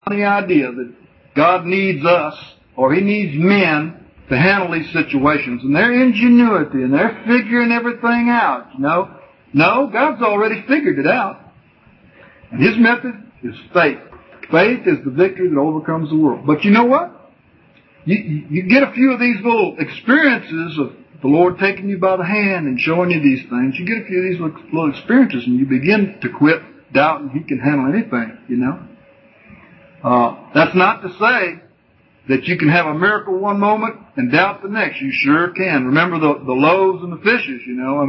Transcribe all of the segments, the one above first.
the idea that God needs us or He needs men to handle these situations and their ingenuity and their figuring everything out, No, God's already figured it out. And His method is faith. Faith is the victory that overcomes the world. But you know what? You get a few of these little experiences of the Lord taking you by the hand and showing you these things. You get a few of these little experiences and you begin to quit doubting He can handle anything, That's not to say that you can have a miracle one moment and doubt the next. You sure can. Remember the loaves and the fishes,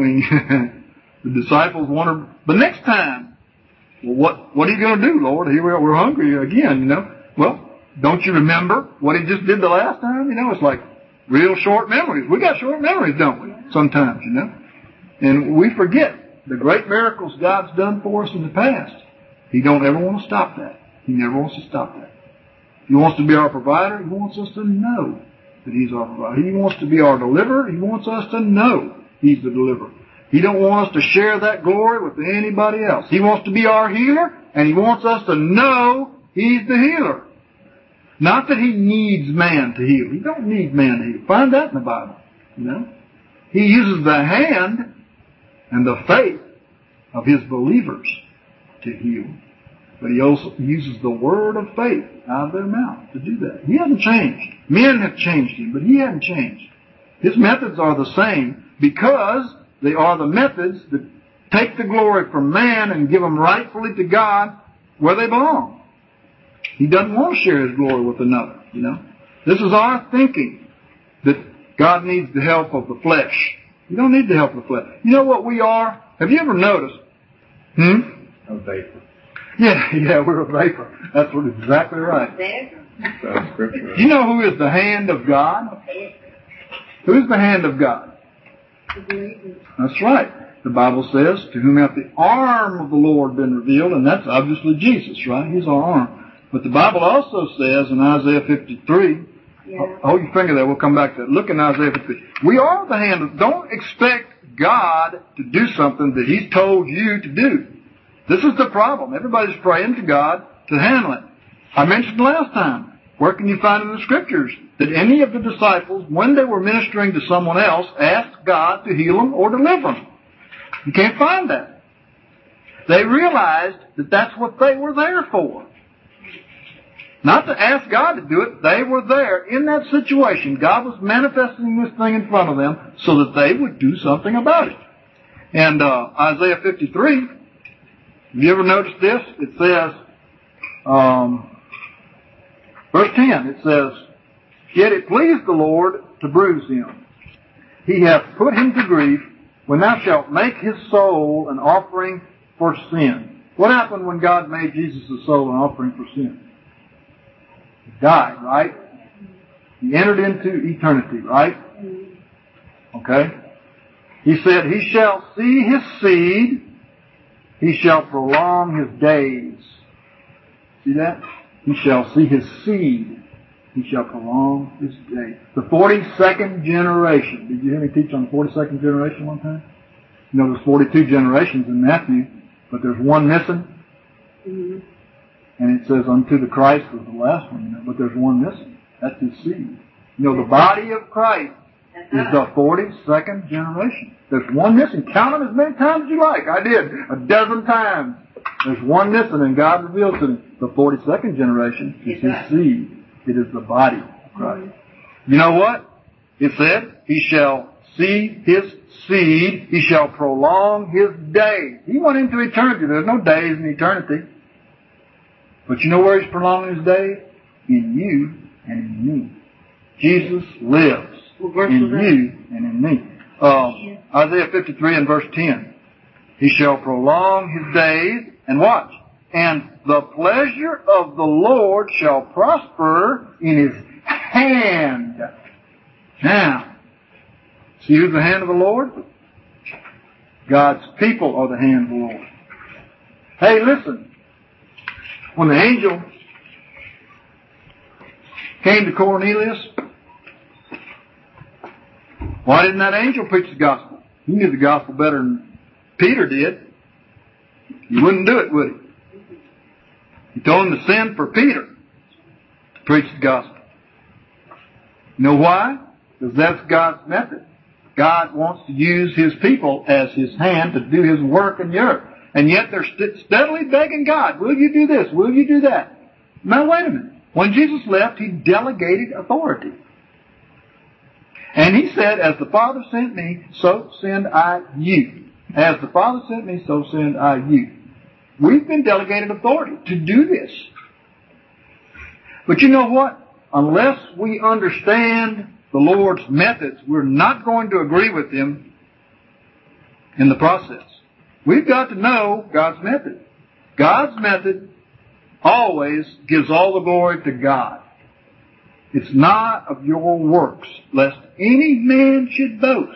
The disciples wondered, but next time, well, what are you going to do, Lord? Here we are, we're hungry again, Well, don't you remember what He just did the last time? It's like real short memories. We got short memories, don't we? Sometimes, And we forget the great miracles God's done for us in the past. He don't ever want to stop that. He never wants to stop that. He wants to be our provider. He wants us to know that He's our provider. He wants to be our deliverer. He wants us to know He's the deliverer. He don't want us to share that glory with anybody else. He wants to be our healer, and He wants us to know He's the healer. Not that He needs man to heal. He don't need man to heal. Find that in the Bible. He uses the hand and the faith of His believers to heal. But He also uses the word of faith out of their mouth to do that. He hasn't changed. Men have changed Him, but He hasn't changed. His methods are the same because they are the methods that take the glory from man and give them rightfully to God where they belong. He doesn't want to share His glory with another, This is our thinking that God needs the help of the flesh. You don't need the help of the flesh. You know what we are? Have you ever noticed? A vapor. Yeah, we're a vapor. That's exactly right. You know who is the hand of God? Who's the hand of God? That's right. The Bible says, to whom hath the arm of the Lord been revealed, and that's obviously Jesus, right? He's our arm. But the Bible also says in Isaiah 53, hold your finger there, we'll come back to that. Look in Isaiah 53. We are the hand of, don't expect God to do something that He's told you to do. This is the problem. Everybody's praying to God to handle it. I mentioned last time, where can you find in the Scriptures that any of the disciples, when they were ministering to someone else, asked God to heal them or deliver them? You can't find that. They realized that that's what they were there for. Not to ask God to do it. They were there in that situation. God was manifesting this thing in front of them so that they would do something about it. And Isaiah 53, have you ever noticed this? It says, verse 10, it says, yet it pleased the Lord to bruise him. He hath put him to grief when thou shalt make his soul an offering for sin. What happened when God made Jesus' soul an offering for sin? He died, right? He entered into eternity, right? Okay? He said, he shall see his seed. He shall prolong his days. See that? He shall see his seed. He shall prolong his days. The 42nd generation. Did you hear me teach on the 42nd generation one time? There's 42 generations in Matthew, but there's one missing. Mm-hmm. And it says, unto the Christ was the last one, but there's one missing. That's his seed. The body of Christ is the 42nd generation. There's one missing. Count them as many times as you like. I did. 12 times. There's one missing, and God reveals to him. The 42nd generation is his seed. It is the body of Christ. You know what? It said, he shall see his seed. He shall prolong his days. He went into eternity. There's no days in eternity. But you know where he's prolonging his days? In you and in me. Jesus lives in you and in me. Isaiah 53 and verse 10. He shall prolong his days, and watch, and the pleasure of the Lord shall prosper in his hand. Now, see who's the hand of the Lord? God's people are the hand of the Lord. Hey, listen. When the angel came to Cornelius, why didn't that angel preach the gospel? He knew the gospel better than Peter did. He wouldn't do it, would he? He told him to send for Peter. preach the gospel. You know why? Because that's God's method. God wants to use His people as His hand to do His work in the earth. And yet they're steadily begging God, will you do this? Will you do that? Now wait a minute. When Jesus left, He delegated authority. And He said, as the Father sent me, so send I you. As the Father sent me, so send I you. We've been delegated authority to do this. But you know what? Unless we understand the Lord's methods, we're not going to agree with Him in the process. We've got to know God's method. God's method always gives all the glory to God. It's not of your works, lest any man should boast.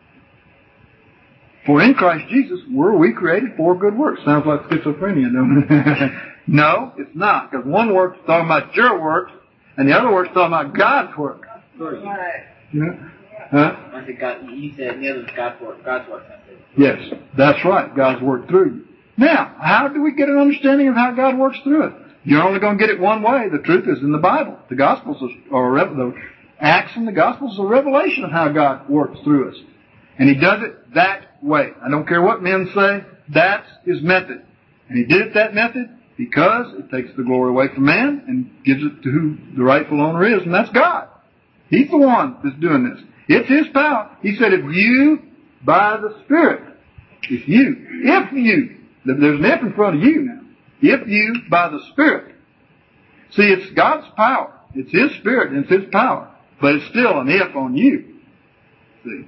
For in Christ Jesus were we created for good works. Sounds like schizophrenia, don't it? No, it's not. Because one work's talking about your works, and the other work's talking about God's work. Right. Yeah. Huh? I said God, you said the other was God's work. God's work. Yes, that's right. God's work through you. Now, how do we get an understanding of how God works through it? You're only going to get it one way. The truth is in the Bible. The Gospels are the Acts and the Gospels are a revelation of how God works through us. And He does it that way. I don't care what men say. That's His method. And He did it that method because it takes the glory away from man and gives it to who the rightful owner is, and that's God. He's the one that's doing this. It's His power. He said, if you, by the Spirit, if you, there's an if in front of you now. If you, by the Spirit. See, it's God's power. It's His Spirit and it's His power. But it's still an if on you. See?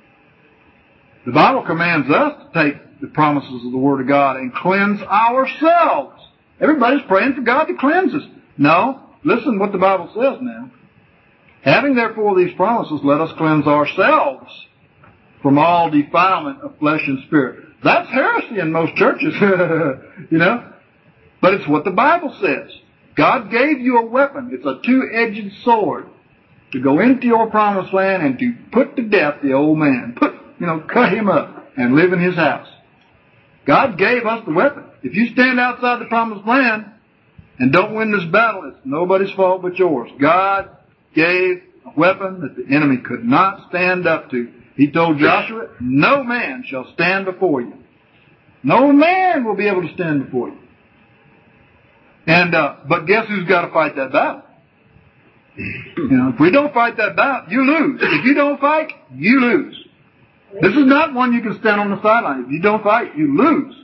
The Bible commands us to take the promises of the Word of God and cleanse ourselves. Everybody's praying for God to cleanse us. No, listen what the Bible says now. Having therefore these promises, let us cleanse ourselves from all defilement of flesh and spirit. That's heresy in most churches, you know. But it's what the Bible says. God gave you a weapon. It's a two-edged sword to go into your promised land and to put to death the old man. Cut him up and live in his house. God gave us the weapon. If you stand outside the promised land and don't win this battle, it's nobody's fault but yours. God gave a weapon that the enemy could not stand up to. He told Joshua, no man shall stand before you. No man will be able to stand before you. And but guess who's got to fight that battle? If we don't fight that battle, you lose. If you don't fight, you lose. This is not one you can stand on the sideline. If you don't fight, you lose.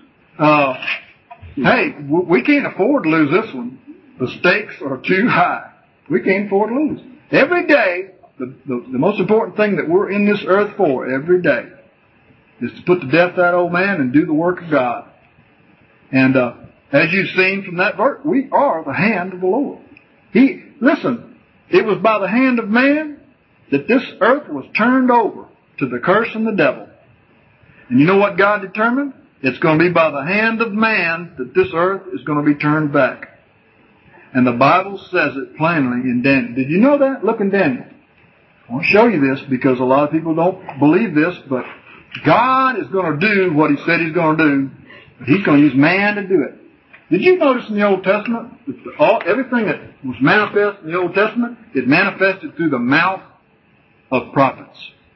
Hey, we can't afford to lose this one. The stakes are too high. We can't afford to lose. Every day, the most important thing that we're in this earth for every day is to put to death that old man and do the work of God. And as you've seen from that verse, we are the hand of the Lord. Listen, it was by the hand of man that this earth was turned over to the curse and the devil. And you know what God determined? It's going to be by the hand of man that this earth is going to be turned back. And the Bible says it plainly in Daniel. Did you know that? Look in Daniel. I want to show you this because a lot of people don't believe this, but God is going to do what He said He's going to do, but He's going to use man to do it. Did you notice in the Old Testament that everything that was manifest in the Old Testament, it manifested through the mouth of prophets?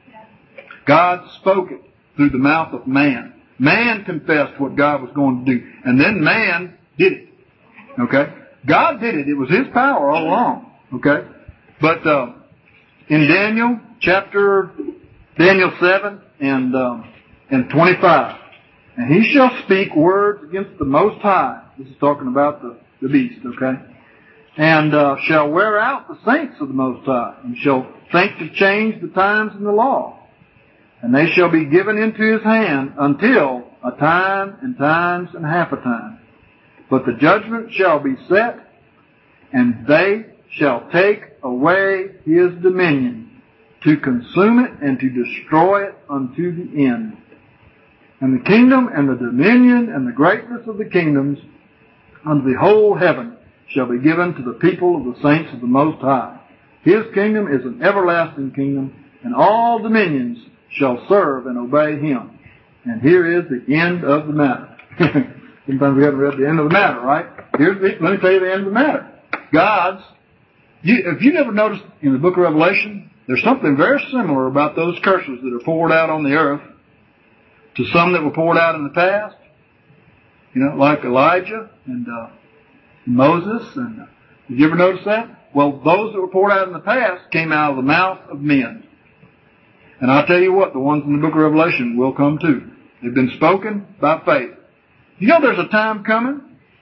God spoke it through the mouth of man. Man confessed what God was going to do, and then man did it. Okay? God did it. It was His power all along. Okay? But in Daniel 7 and 25, and he shall speak words against the Most High. This is talking about the beast, okay? And shall wear out the saints of the Most High, and shall think to change the times and the law. And they shall be given into his hand until a time and times and half a time. But the judgment shall be set, and they shall take away his dominion, to consume it and to destroy it unto the end. And the kingdom and the dominion and the greatness of the kingdoms unto the whole heaven shall be given to the people of the saints of the Most High. His kingdom is an everlasting kingdom, and all dominions shall serve and obey him. And here is the end of the matter. Sometimes we haven't read the end of the matter, right? Let me tell you the end of the matter. God's If you never noticed in the book of Revelation, there's something very similar about those curses that are poured out on the earth to some that were poured out in the past. Like Elijah and Moses. And did you ever notice that? Well, those that were poured out in the past came out of the mouth of men. And I'll tell you what, the ones in the book of Revelation will come too. They've been spoken by faith. There's a time coming.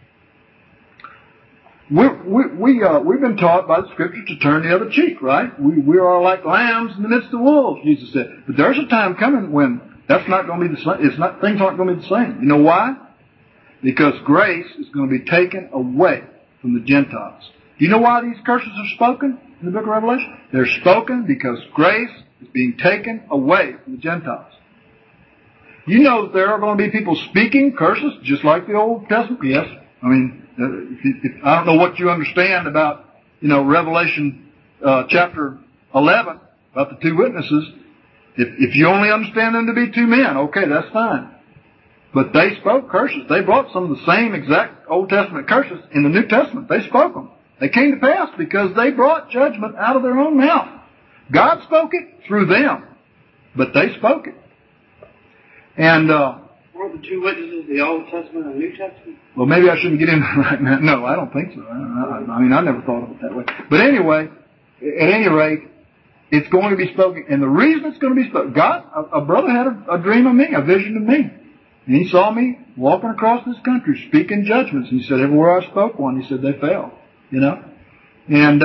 We've been taught by the Scripture to turn the other cheek, right? We are like lambs in the midst of wolves, Jesus said. But there's a time coming when that's not going to be the same. Things aren't going to be the same. You know why? Because grace is going to be taken away from the Gentiles. Do you know why these curses are spoken in the book of Revelation? They're spoken because grace is being taken away from the Gentiles. You know that there are going to be people speaking curses just like the Old Testament? Yes. I mean, I don't know what you understand about, Revelation chapter 11, about the two witnesses. If you only understand them to be two men, okay, that's fine. But they spoke curses. They brought some of the same exact Old Testament curses in the New Testament. They spoke them. They came to pass because they brought judgment out of their own mouth. God spoke it through them, but they spoke it. And were the two witnesses the Old Testament and New Testament? Well, maybe I shouldn't get into that right now. No, I don't think so. I never thought of it that way. But anyway, at any rate, it's going to be spoken. And the reason it's going to be spoken, a brother had a dream of me, a vision of me. And he saw me walking across this country speaking judgments. And he said, everywhere I spoke one, he said, they fell. And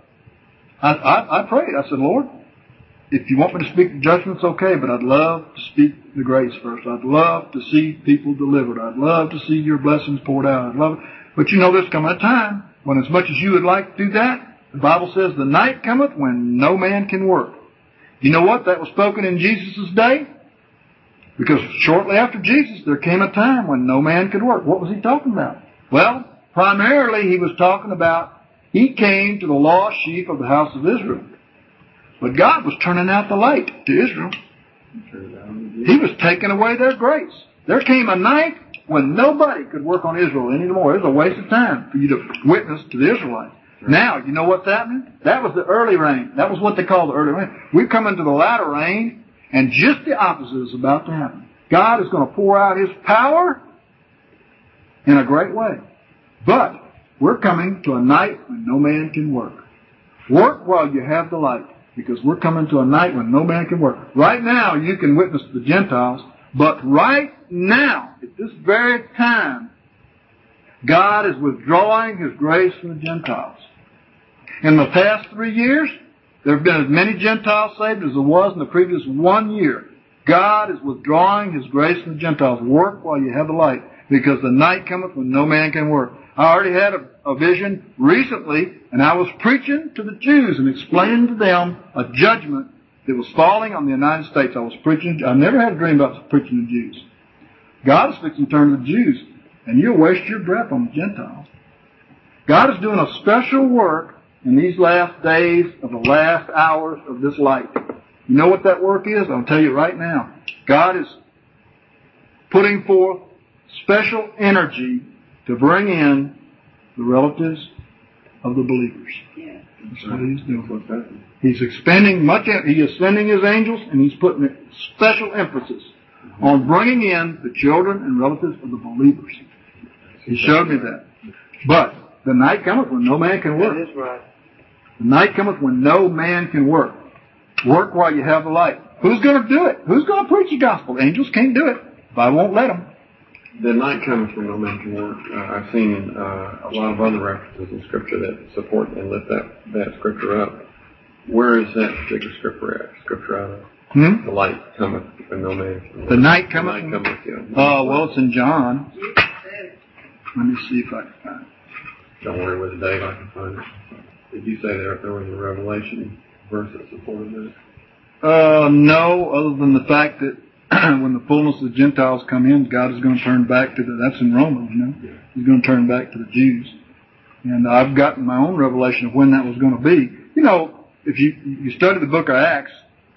I prayed. I said, Lord, if you want me to speak the judgments, okay, but I'd love to speak the grace first. I'd love to see people delivered. I'd love to see your blessings poured out. I'd love it. But there's coming a time when as much as you would like to do that, the Bible says the night cometh when no man can work. You know what? That was spoken in Jesus' day. Because shortly after Jesus, there came a time when no man could work. What was he talking about? Well, primarily he was talking about he came to the lost sheep of the house of Israel. But God was turning out the light to Israel. He was taking away their grace. There came a night when nobody could work on Israel anymore. It was a waste of time for you to witness to the Israelites. Right. Now, you know what's happening? That was the early rain. That was what they call the early rain. We've come into the latter rain, and just the opposite is about to happen. God is going to pour out His power in a great way. But we're coming to a night when no man can work. Work while you have the light. Because we're coming to a night when no man can work. Right now, you can witness to the Gentiles, but right now, at this very time, God is withdrawing His grace from the Gentiles. In the past 3 years, there have been as many Gentiles saved as there was in the previous 1 year. God is withdrawing His grace from the Gentiles. Work while you have the light, because the night cometh when no man can work. I already had a vision recently, and I was preaching to the Jews and explaining to them a judgment that was falling on the United States. I never had a dream about preaching to Jews. God is fixing to turn to the Jews, and you'll waste your breath on the Gentiles. God is doing a special work in these last days of the last hours of this light. You know what that work is? I'll tell you right now. God is putting forth special energy to bring in the relatives of the believers. Yeah. That's what He's doing. He's expending He is sending His angels, and He's putting special emphasis on bringing in the children and relatives of the believers. He showed me that. But the night cometh when no man can work. That is right. The night cometh when no man can work. Work while you have the light. Who's going to do it? Who's going to preach the gospel? Angels can't do it. I won't let them. The night comes when no man can work. I've seen a lot of other references in Scripture that support and lift that Scripture up. Where is that particular Scripture out of? The light cometh when no man can work. The night cometh? The night cometh, yeah. Well, it's in John. Let me see if I can find it. Don't worry with the date, I can find it. Did you say there was a Revelation verse that supported that? No, other than the fact that when the fullness of the Gentiles come in, God is going to turn back to that's in Romans, Yeah. He's going to turn back to the Jews. And I've gotten my own revelation of when that was going to be. If you study the book of Acts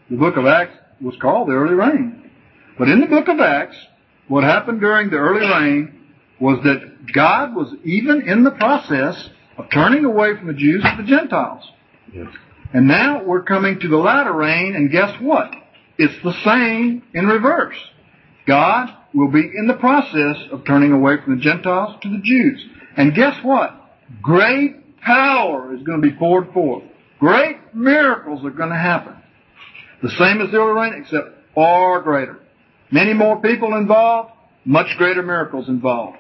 was called the early rain. But in the book of Acts, what happened during the early rain was that God was even in the process of turning away from the Jews to the Gentiles. Yes. And now we're coming to the latter rain, and guess what? It's the same in reverse. God will be in the process of turning away from the Gentiles to the Jews. And guess what? Great power is going to be poured forth. Great miracles are going to happen. The same as the early rain, except far greater. Many more people involved, much greater miracles involved.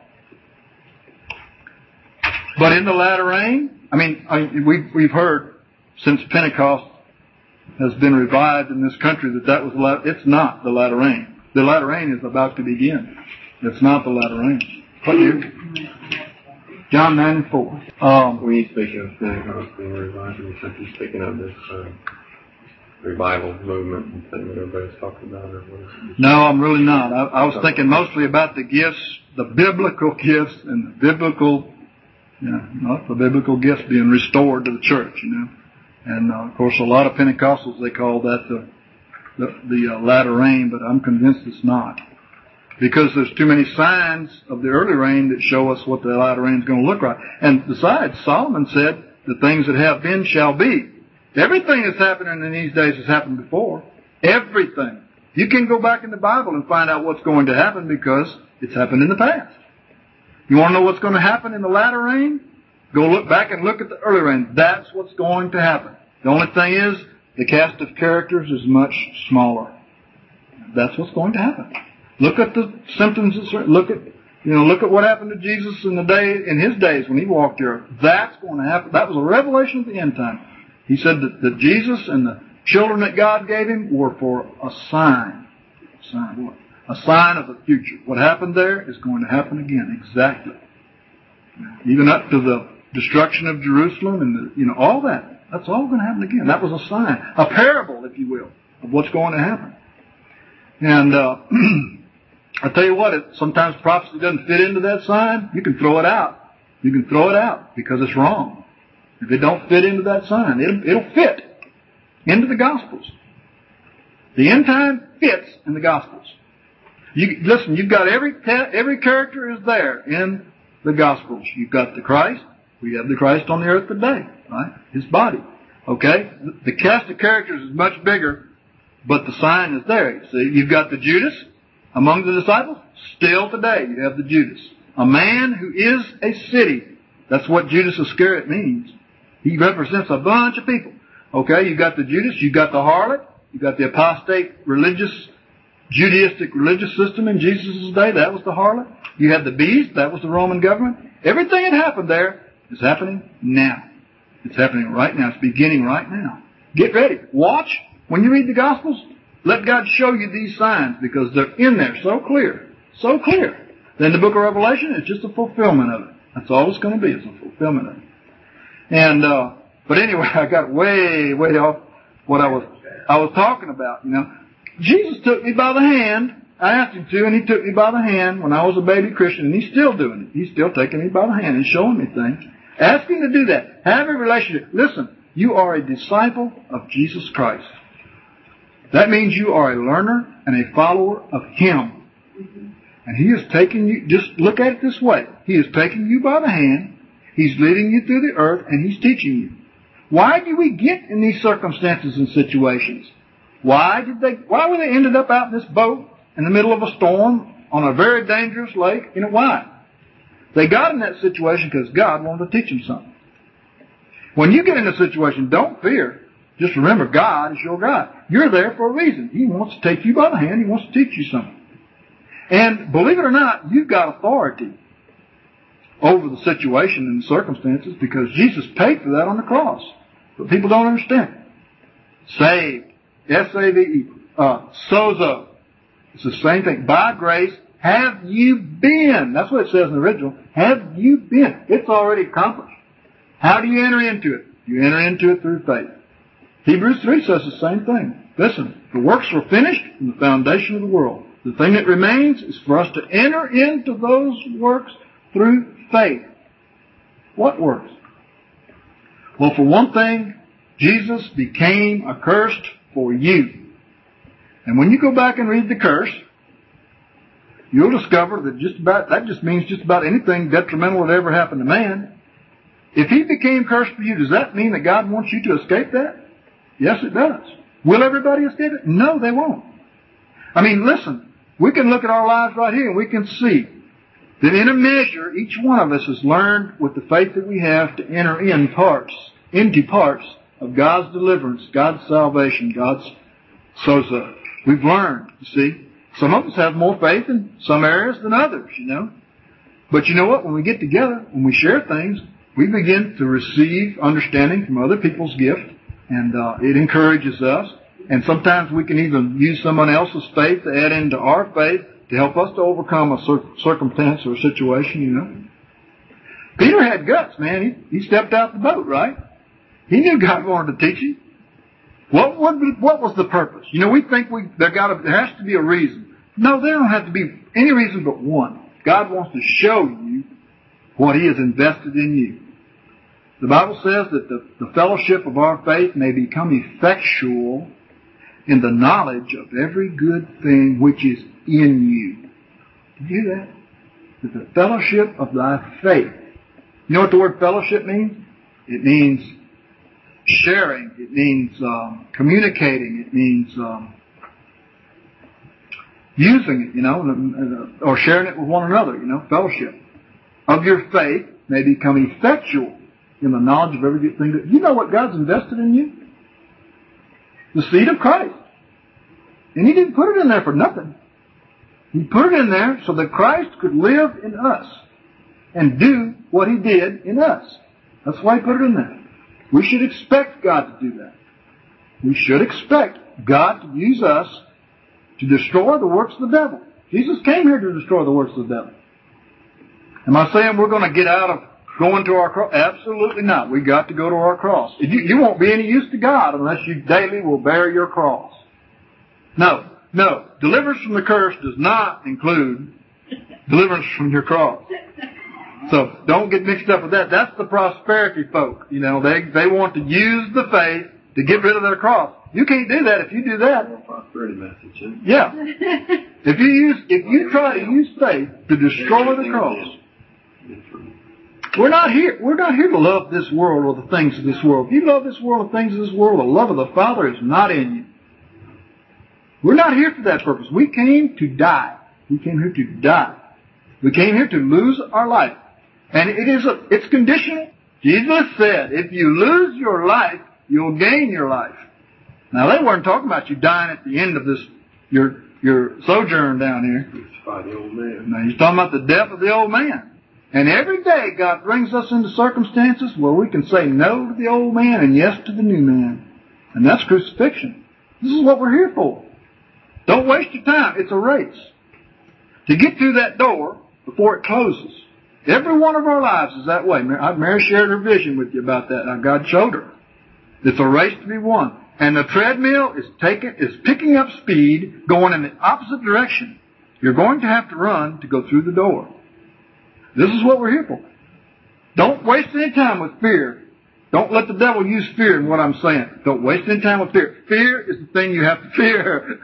But in the latter rain, we've heard since Pentecost has been revived in this country that was the latter. It's not the latter rain. The latter rain is about to begin. It's not the latter rain. What year? John 9:4. When you speak of Pentecost being revived in the country, speaking of this revival movement and thing that everybody's talking about, or what is it? No, I'm really not. I was thinking mostly about the gifts, the biblical gifts, and the biblical, not the biblical gifts being restored to the church, And of course, a lot of Pentecostals, they call that the latter rain, but I'm convinced it's not. Because there's too many signs of the early rain that show us what the latter rain is going to look like. And besides, Solomon said, the things that have been shall be. Everything that's happening in these days has happened before. Everything. You can go back in the Bible and find out what's going to happen because it's happened in the past. You want to know what's going to happen in the latter rain? Go look back and look at the early rain. That's what's going to happen. The only thing is, the cast of characters is much smaller. That's what's going to happen. Look at the symptoms. Look at what happened to Jesus in his days when he walked the earth. That's going to happen. That was a revelation at the end time. He said that Jesus and the children that God gave him were for a sign. A sign what? A sign of the future. What happened there is going to happen again. Exactly. Even up to the destruction of Jerusalem and all that. That's all going to happen again. That was a sign, a parable, if you will, of what's going to happen. And I tell you what, sometimes prophecy doesn't fit into that sign. You can throw it out. You can throw it out because it's wrong. If it don't fit into that sign, it'll fit into the Gospels. The end time fits in the Gospels. Listen, you've got every character is there in the Gospels. You've got the Christ. We have the Christ on the earth today, right? His body. Okay? The cast of characters is much bigger, but the sign is there. See, you've got the Judas among the disciples. Still today, you have the Judas. A man who is a city. That's what Judas Iscariot means. He represents a bunch of people. Okay? You've got the Judas. You've got the harlot. You've got the apostate Judaistic religious system in Jesus' day. That was the harlot. You had the beast. That was the Roman government. Everything that happened there is happening now. It's happening right now. It's beginning right now. Get ready. Watch. When you read the Gospels, let God show you these signs because they're in there so clear. So clear. Then the book of Revelation is just a fulfillment of it. That's all it's going to be. It's a fulfillment of it. And, but anyway, I got way off what I was talking about, Jesus took me by the hand. I asked him to, and he took me by the hand when I was a baby Christian, and he's still doing it. He's still taking me by the hand and showing me things. Ask him to do that. Have a relationship. Listen, you are a disciple of Jesus Christ. That means you are a learner and a follower of Him. And He is taking you, just look at it this way. He is taking you by the hand. He's leading you through the earth, and He's teaching you. Why do we get in these circumstances and situations? Why were they ended up out in this boat in the middle of a storm on a very dangerous lake? Why? They got in that situation because God wanted to teach them something. When you get in a situation, don't fear. Just remember, God is your God. You're there for a reason. He wants to take you by the hand. He wants to teach you something. And believe it or not, you've got authority over the situation and the circumstances because Jesus paid for that on the cross. But people don't understand. Saved. S-A-V-E. Sozo. It's the same thing. By grace have you been. That's what it says in the original. Have you been. It's already accomplished. How do you enter into it? You enter into it through faith. Hebrews 3 says the same thing. Listen, the works were finished from the foundation of the world. The thing that remains is for us to enter into those works through faith. What works? Well, for one thing, Jesus became accursed for you. And when you go back and read the curse, you'll discover that that just means just about anything detrimental that ever happened to man. If he became cursed for you, does that mean that God wants you to escape that? Yes, it does. Will everybody escape it? No, they won't. I mean, listen, we can look at our lives right here and we can see that in a measure, each one of us has learned with the faith that we have to enter into parts of God's deliverance, God's salvation, God's sozo. We've learned, you see. Some of us have more faith in some areas than others, you know. But you know what? When we get together, when we share things, we begin to receive understanding from other people's gift, and it encourages us. And sometimes we can even use someone else's faith to add into our faith to help us to overcome a circumstance or a situation, you know. Peter had guts, man. He stepped out the boat, right? He knew God wanted to teach him. What was the purpose? You know, we think there has to be a reason. No, there don't have to be any reason but one. God wants to show you what He has invested in you. The Bible says that the fellowship of our faith may become effectual in the knowledge of every good thing which is in you. Did you hear that? That the fellowship of thy faith. You know what the word fellowship means? It means sharing. It means communicating. It means using it, you know, or sharing it with one another, you know, fellowship. Of your faith may become effectual in the knowledge of every good thing. You know what God's invested in you? The seed of Christ. And He didn't put it in there for nothing. He put it in there so that Christ could live in us and do what He did in us. That's why He put it in there. We should expect God to do that. We should expect God to use us to destroy the works of the devil. Jesus came here to destroy the works of the devil. Am I saying we're going to get out of going to our cross? Absolutely not. We've got to go to our cross. You won't be any use to God unless you daily will bear your cross. No. Deliverance from the curse does not include deliverance from your cross. So don't get mixed up with that. That's the prosperity folk. You know, they want to use the faith to get rid of their cross. You can't do that. If you do that, prosperity message. Yeah. If you try to use faith to destroy the cross, we're not here to love this world or the things of this world. If you love this world or things of this world, the love of the Father is not in you. We're not here for that purpose. We came to die. We came here to die. We came here to lose our life. And it's conditional. Jesus said, if you lose your life, you'll gain your life. Now, they weren't talking about you dying at the end of this, your sojourn down here. Crucify the old man. Now, He's talking about the death of the old man. And every day God brings us into circumstances where we can say no to the old man and yes to the new man. And that's crucifixion. This is what we're here for. Don't waste your time. It's a race. To get through that door before it closes. Every one of our lives is that way. Mary shared her vision with you about that. Now, God showed her. It's a race to be won. And the treadmill is picking up speed, going in the opposite direction. You're going to have to run to go through the door. This is what we're here for. Don't waste any time with fear. Don't let the devil use fear in what I'm saying. Don't waste any time with fear. Fear is the thing you have to fear.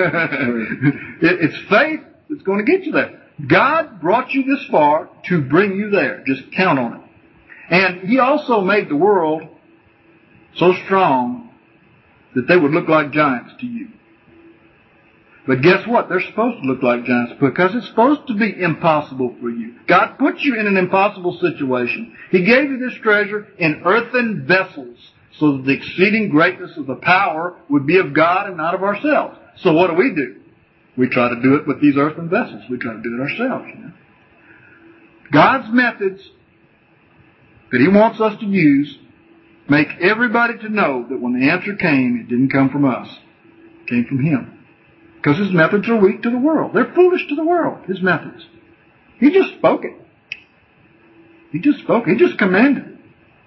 It's faith that's going to get you there. God brought you this far to bring you there. Just count on it. And He also made the world so strong that they would look like giants to you. But guess what? They're supposed to look like giants because it's supposed to be impossible for you. God put you in an impossible situation. He gave you this treasure in earthen vessels so that the exceeding greatness of the power would be of God and not of ourselves. So what do? We try to do it with these earthen vessels. We try to do it ourselves. You know? God's methods that He wants us to use make everybody to know that when the answer came, it didn't come from us. It came from Him. Because His methods are weak to the world. They're foolish to the world, His methods. He just spoke it. He just commanded it.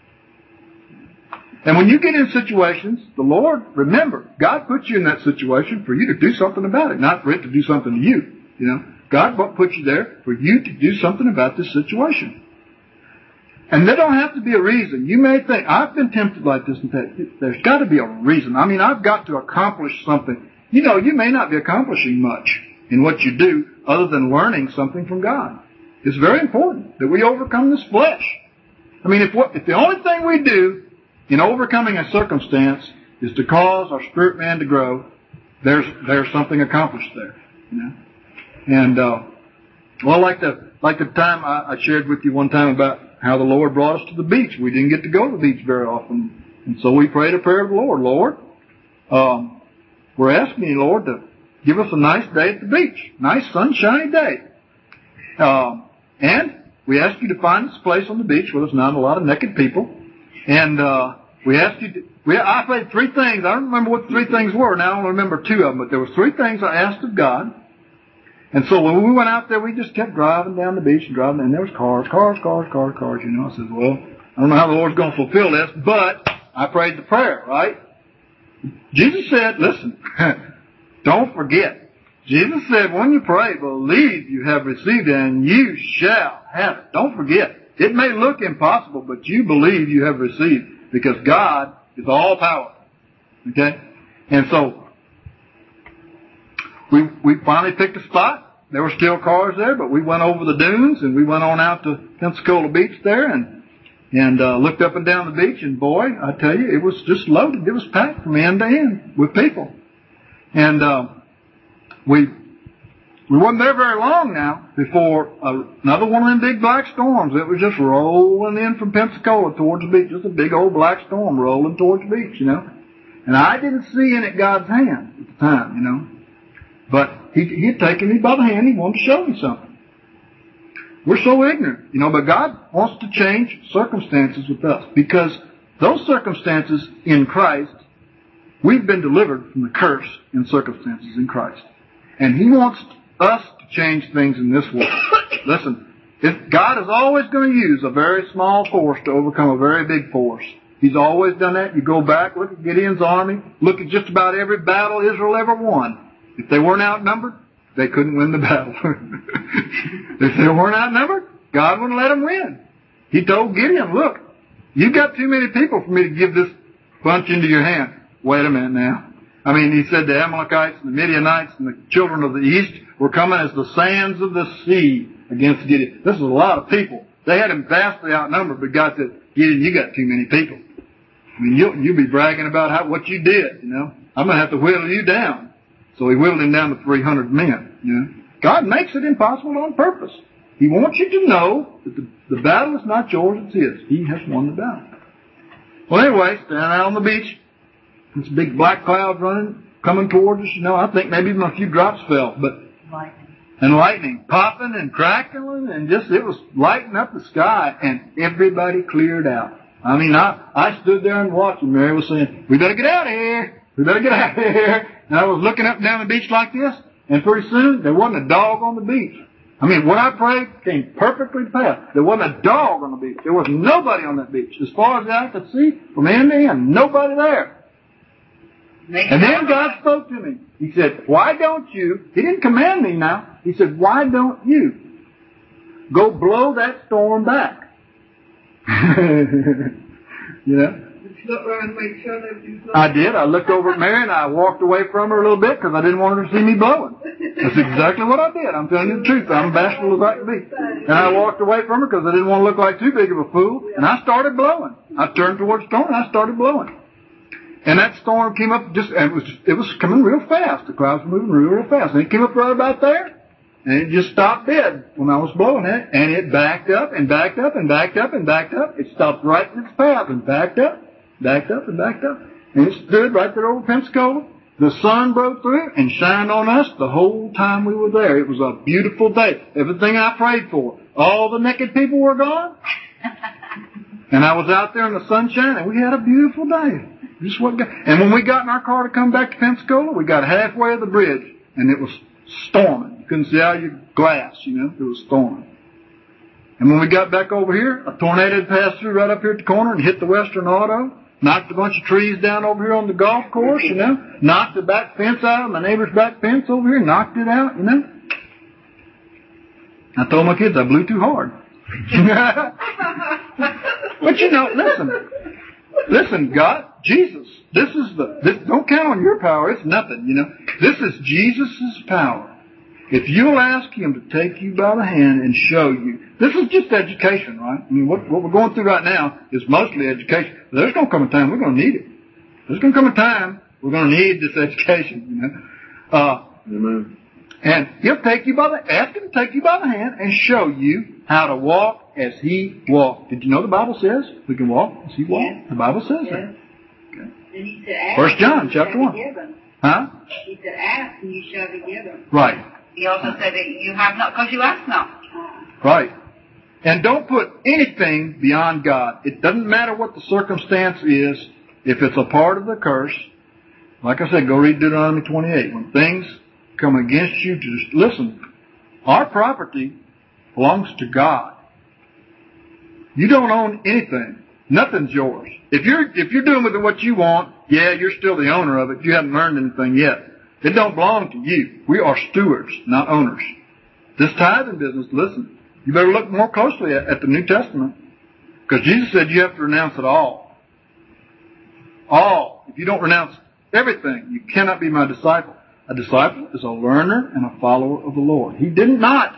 And when you get in situations, the Lord, remember, God put you in that situation for you to do something about it, not for it to do something to you. You know, God put you there for you to do something about this situation. And there don't have to be a reason. You may think, I've been tempted like this and that. There's got to be a reason. I mean, I've got to accomplish something. You know, you may not be accomplishing much in what you do other than learning something from God. It's very important that we overcome this flesh. I mean, if the only thing we do in overcoming a circumstance is to cause our spirit man to grow, there's something accomplished there. You know? And well, like the time I shared with you one time about how the Lord brought us to the beach. We didn't get to go to the beach very often, and so we prayed a prayer to the Lord. Lord, we're asking you, Lord, to give us a nice day at the beach, nice sunshiny day, and we ask you to find us a place on the beach where there's not a lot of naked people, and we asked you to. I prayed 3 things. I don't remember what the 3 things were. Now I only remember 2 of them, but there were 3 things I asked of God. And so when we went out there, we just kept driving down the beach and there was cars, you know. I said, well, I don't know how the Lord's going to fulfill this, but I prayed the prayer, right? Jesus said, listen, don't forget. Jesus said, when you pray, believe you have received it and you shall have it. Don't forget. It may look impossible, but you believe you have received because God is all powerful. Okay? And so we finally picked a spot. There were still cars there, but we went over the dunes and we went on out to Pensacola Beach there and looked up and down the beach, and boy, I tell you, it was just loaded. It was packed from end to end with people. And we wasn't there very long now before another one of them big black storms. It was just rolling in from Pensacola towards the beach, just a big old black storm rolling towards the beach, you know. And I didn't see in it God's hand at the time, you know. But he had taken me by the hand. He wanted to show me something. We're so ignorant, you know, but God wants to change circumstances with us because those circumstances in Christ, we've been delivered from the curse in circumstances in Christ. And He wants us to change things in this world. Listen, God is always going to use a very small force to overcome a very big force. He's always done that. You go back, look at Gideon's army, look at just about every battle Israel ever won. If they weren't outnumbered, they couldn't win the battle. If they weren't outnumbered, God wouldn't let them win. He told Gideon, look, you've got too many people for me to give this bunch into your hand. Wait a minute now. I mean, he said the Amalekites and the Midianites and the children of the east were coming as the sands of the sea against Gideon. This is a lot of people. They had him vastly outnumbered, but God said, Gideon, you got too many people. I mean, you'll be bragging about what you did, you know. I'm going to have to whittle you down. So he whittled him down to 300 men, you know. God makes it impossible on purpose. He wants you to know that the battle is not yours, it's His. He has won the battle. Well, anyway, standing out on the beach, this big black cloud coming towards us, you know. I think maybe even a few drops fell, but lightning popping and crackling, and it was lighting up the sky, and everybody cleared out. I mean, I stood there and watched, and Mary was saying, we better get out of here. We better get out of here. And I was looking up and down the beach like this, and pretty soon there wasn't a dog on the beach. I mean, what I prayed came perfectly past. There wasn't a dog on the beach. There was nobody on that beach. As far as I could see, from end to end, nobody there. And then God spoke to me. He said, why don't you, He didn't command me now, He said, why don't you go blow that storm back? You know? I did. I looked over at Mary and I walked away from her a little bit because I didn't want her to see me blowing. That's exactly what I did. I'm telling you the truth. I'm bashful as I can be. And I walked away from her because I didn't want to look like too big of a fool. And I started blowing. I turned towards the storm and I started blowing. And that storm came up it was coming real fast. The clouds were moving real fast. And it came up right about there. And it just stopped dead when I was blowing it. And it backed up and backed up and backed up and backed up. It stopped right in its path and backed up. Backed up and backed up. And it stood right there over Pensacola. The sun broke through and shined on us the whole time we were there. It was a beautiful day. Everything I prayed for. All the naked people were gone. And I was out there in the sunshine and we had a beautiful day. And when we got in our car to come back to Pensacola, we got halfway to the bridge and it was storming. You couldn't see out your glass, you know. It was storming. And when we got back over here, a tornado had passed through right up here at the corner and hit the Western Auto. Knocked a bunch of trees down over here on the golf course, you know. Knocked the back fence out of my neighbor's back fence over here. Knocked it out, you know. I told my kids I blew too hard. But you know, listen, God, Jesus, don't count on your power. It's nothing, you know. This is Jesus' power. If you'll ask Him to take you by the hand and show you this is just education, right? I mean, what we're going through right now is mostly education. There's going to come a time we're going to need it. There's going to come a time we're going to need this education, Amen. And he'll take you ask him to take you by the hand and show you how to walk as he walked. Did you know the Bible says we can walk as he walked? Yes. The Bible says Yes. that. And he said, ask 1 John chapter and you 1. shall be given. Huh? He said, ask and you shall be given. Right. He also said that you have not because you ask not. Right. And don't put anything beyond God. It doesn't matter what the circumstance is. If it's a part of the curse, like I said, go read Deuteronomy 28. When things come against you, just listen. Our property belongs to God. You don't own anything. Nothing's yours. If you're doing with it what you want, yeah, you're still the owner of it. You haven't earned anything yet. It don't belong to you. We are stewards, not owners. This tithing business, listen, you better look more closely at the New Testament, because Jesus said you have to renounce it all. All. If you don't renounce everything, you cannot be my disciple. A disciple is a learner and a follower of the Lord. He did not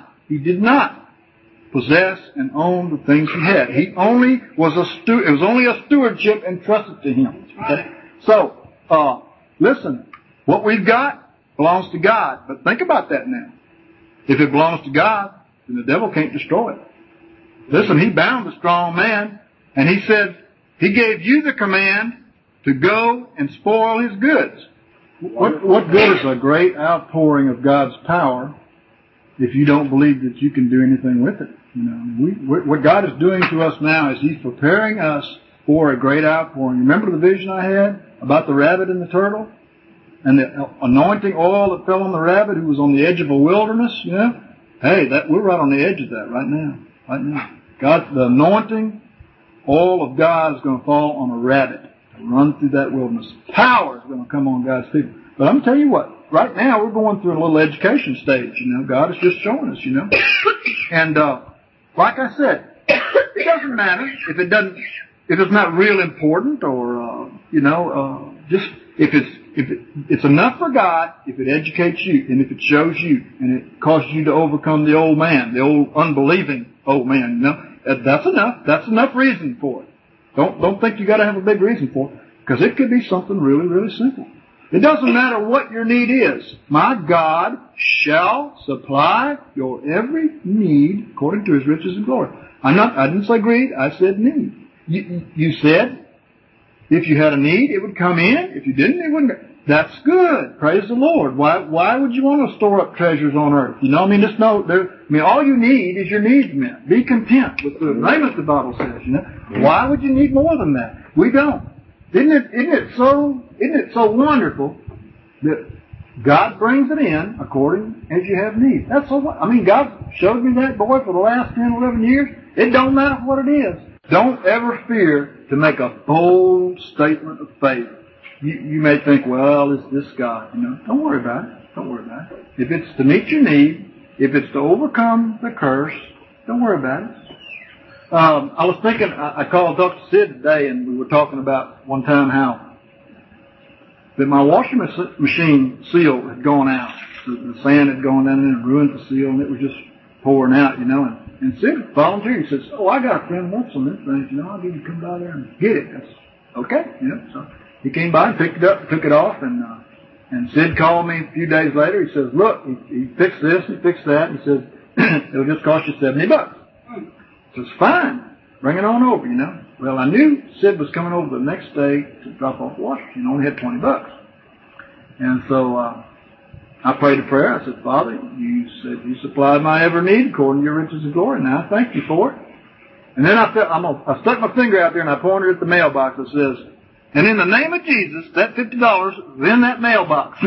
possess and own the things he had. He only was it was only a stewardship entrusted to him. Okay? So, listen, what we've got belongs to God. But think about that now. If it belongs to God, then the devil can't destroy it. Listen, he bound the strong man, and he said, he gave you the command to go and spoil his goods. What good is a great outpouring of God's power if you don't believe that you can do anything with it? You know, what God is doing to us now is He's preparing us for a great outpouring. Remember the vision I had about the rabbit and the turtle? And the anointing oil that fell on the rabbit who was on the edge of a wilderness, you know? Hey, we're right on the edge of that right now. Right now. The anointing oil of God is going to fall on a rabbit and run through that wilderness. Power is going to come on God's people. But I'm telling you what, right now we're going through a little education stage, you know. God is just showing us, you know. And, like I said, it doesn't matter if it's not real important or, just if it's enough for God, if it educates you and if it shows you and it causes you to overcome the old man, the old unbelieving old man, you know, that's enough. That's enough reason for it. Don't think you got to have a big reason for it, because it could be something really, really simple. It doesn't matter what your need is. My God shall supply your every need according to His riches and glory. I didn't say greed. I said need. You said if you had a need, it would come in. If you didn't, it wouldn't. That's good. Praise the Lord. Why would you want to store up treasures on earth? You know, I mean, all you need is your needs met. Be content with the raiment, the Bible says, you know. Why would you need more than that? We don't. Isn't it so wonderful that God brings it in according as you have need? That's so. I mean, God showed me that, boy, for the last 10, 11 years. It don't matter what it is. Don't ever fear to make a bold statement of faith. You may think, well, is this God? You know, don't worry about it. Don't worry about it. If it's to meet your need, if it's to overcome the curse, don't worry about it. I was thinking, I called Dr. Sid today, and we were talking about one time how that my washing machine seal had gone out. The sand had gone down in and ruined the seal, and it was just pouring out, you know. And Sid volunteered. He says, "Oh, I got a friend who wants some of this thing. You know, I'll give you to come by there and get it." That's okay, you know. So he came by and picked it up, took it off, and Sid called me a few days later. He says, "Look, he fixed this, he fixed that." He says, "It'll just cost you $70." So it's fine. Bring it on over, you know. Well, I knew Sid was coming over the next day to drop off the washing machine. Only had $20. And so I prayed a prayer. I said, "Father, you said you supplied my every need according to your riches and glory. Now I thank you for it." And then I stuck my finger out there and I pointed at the mailbox that says, "And in the name of Jesus, that $50 is in that mailbox."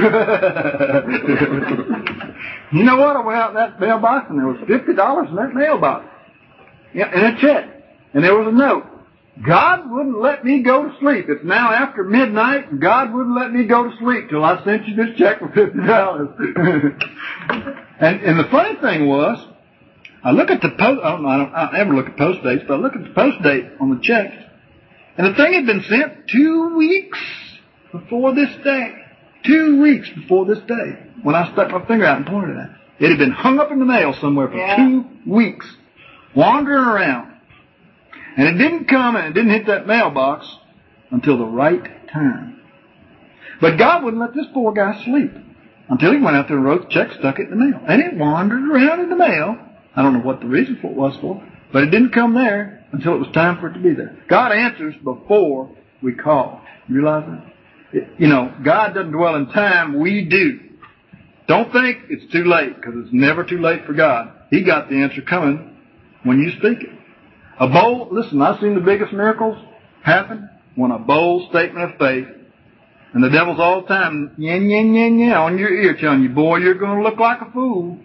You know what? I went out in that mailbox and there was $50 in that mailbox. Yeah, and a check. And there was a note. God wouldn't let me go to sleep. It's now after midnight, and God wouldn't let me go to sleep till I sent you this check for $50. And the funny thing was, I look at the post. I don't ever look at post dates, but I look at the post date on the check, and the thing had been sent 2 weeks before this day. 2 weeks before this day, when I stuck my finger out and pointed at it. It had been hung up in the mail somewhere for 2 weeks. wandering around. And it didn't come and it didn't hit that mailbox until the right time. But God wouldn't let this poor guy sleep until he went out there and wrote the check, stuck it in the mail. And it wandered around in the mail. I don't know what the reason for it was for, but it didn't come there until it was time for it to be there. God answers before we call. You realize that? God doesn't dwell in time. We do. Don't think it's too late, because it's never too late for God. He got the answer coming when you speak it. Listen, I've seen the biggest miracles happen when a bold statement of faith, and the devil's all the time, on your ear telling you, boy, you're going to look like a fool,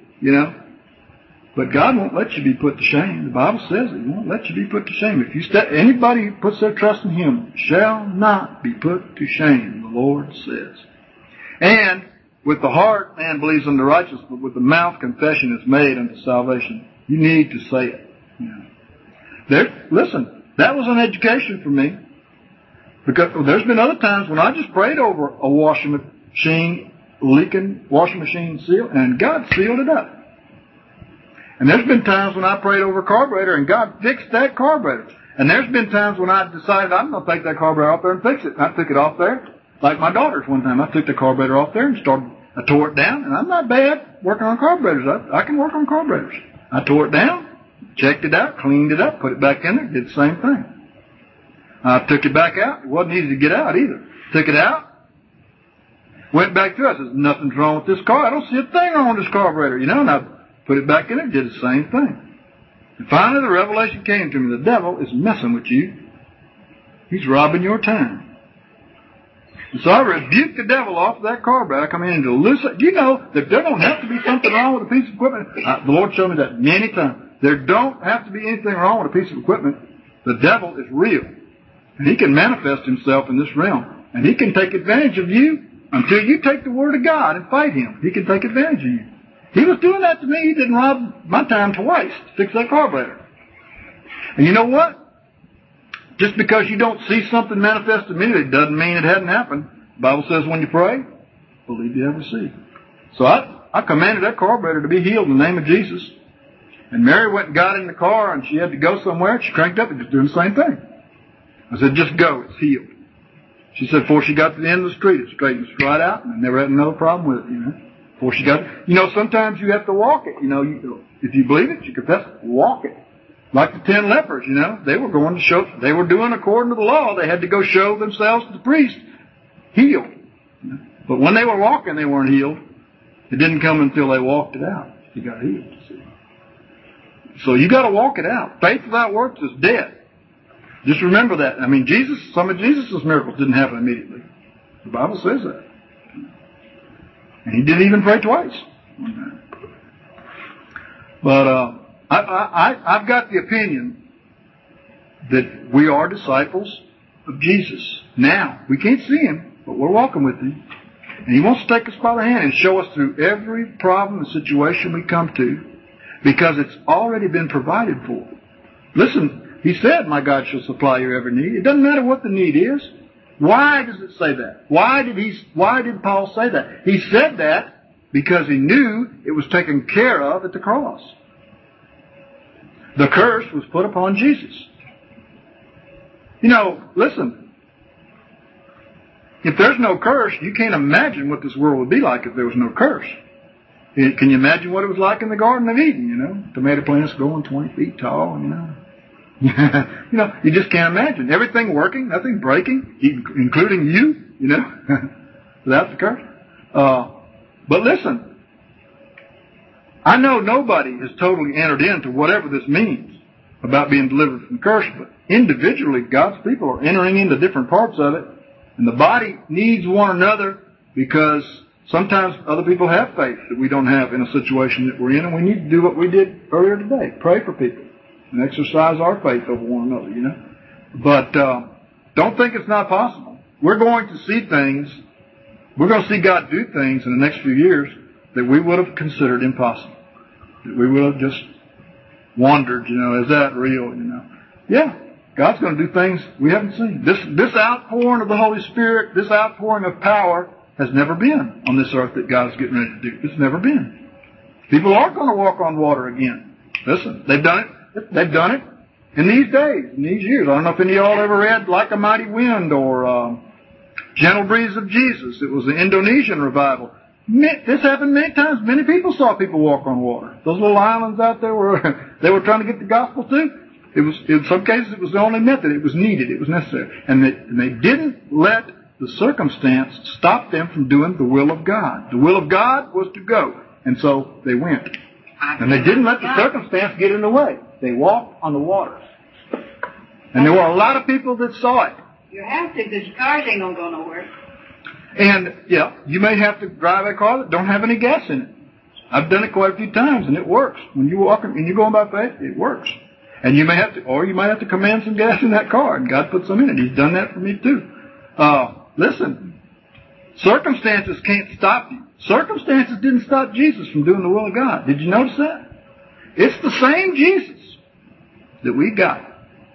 But God won't let you be put to shame. The Bible says He won't let you be put to shame. Anybody who puts their trust in Him shall not be put to shame, the Lord says. And with the heart man believes unto righteousness, but with the mouth confession is made unto salvation. You need to say it. Listen, that was an education for me. Because there's been other times when I just prayed over a washing machine leaking, washing machine seal, and God sealed it up. And there's been times when I prayed over a carburetor and God fixed that carburetor. And there's been times when I decided I'm going to take that carburetor off there and fix it. And I took it off there. Like my daughter's one time. I took the carburetor off there and I tore it down. And I'm not bad working on carburetors. I can work on carburetors. I tore it down, checked it out, cleaned it up, put it back in there, did the same thing. I took it back out. It wasn't easy to get out either. Took it out, went back through it. I said, nothing's wrong with this car. I don't see a thing wrong with this carburetor, And I put it back in there, did the same thing. And finally the revelation came to me. The devil is messing with you. He's robbing your time. And so I rebuked the devil off that carburetor. I come in to loosen. That there don't have to be something wrong with a piece of equipment. The Lord showed me that many times. There don't have to be anything wrong with a piece of equipment. The devil is real. And he can manifest himself in this realm. And he can take advantage of you until you take the word of God and fight him. He can take advantage of you. He was doing that to me. He didn't rob my time twice to fix that carburetor. And you know what? Just because you don't see something manifest immediately doesn't mean it hadn't happened. The Bible says when you pray, believe you have received. So I commanded that carburetor to be healed in the name of Jesus. And Mary went and got in the car and she had to go somewhere. She cranked up and just doing the same thing. I said, just go. It's healed. She said before she got to the end of the street, it straightened right out and I never had another problem with it, Before she got it. Sometimes you have to walk it. If you believe it, you confess it, walk it. Like the 10 lepers, they were going to show, they were doing according to the law. They had to go show themselves to the priest, healed. But when they were walking, they weren't healed. It didn't come until they walked it out. They got healed. So you got to walk it out. Faith without works is dead. Just remember that. Some of Jesus' miracles didn't happen immediately. The Bible says that. And he didn't even pray twice. But I've got the opinion that we are disciples of Jesus. Now, we can't see him, but we're walking with him. And he wants to take us by the hand and show us through every problem and situation we come to, because it's already been provided for. Listen, he said, my God shall supply your every need. It doesn't matter what the need is. Why does it say that? Why did Paul say that? He said that because he knew it was taken care of at the cross. The curse was put upon Jesus. Listen, if there's no curse, you can't imagine what this world would be like if there was no curse. Can you imagine what it was like in the Garden of Eden, Tomato plants growing 20 feet tall, you just can't imagine. Everything working, nothing breaking, including you, without the curse. But listen, I know nobody has totally entered into whatever this means about being delivered from curse, but individually, God's people are entering into different parts of it, and the body needs one another, because sometimes other people have faith that we don't have in a situation that we're in, and we need to do what we did earlier today, pray for people and exercise our faith over one another, But don't think it's not possible. We're going to see things, we're going to see God do things in the next few years that we would have considered impossible. That we would have just wondered, is that real, Yeah, God's going to do things we haven't seen. This outpouring of the Holy Spirit, this outpouring of power has never been on this earth that God is getting ready to do. It's never been. People are going to walk on water again. Listen, they've done it. They've done it in these days, in these years. I don't know if any of y'all ever read Like a Mighty Wind or Gentle Breeze of Jesus. It was the Indonesian revival. This happened many times. Many people saw people walk on water. Those little islands out there where they were trying to get the gospel to. It was, in some cases, it was the only method. It was needed. It was necessary. And they didn't let the circumstance stop them from doing the will of God. The will of God was to go. And so they went. And they didn't let the circumstance get in the way. They walked on the water. And there were a lot of people that saw it. You have to, because your cars ain't going to go nowhere. And, yeah, you may have to drive a car that don't have any gas in it. I've done it quite a few times, and it works. When you're walking and you're going by faith, it works. And you may have to, or you might have to command some gas in that car, and God put some in it. He's done that for me too. Listen, circumstances can't stop you. Circumstances didn't stop Jesus from doing the will of God. Did you notice that? It's the same Jesus that we got.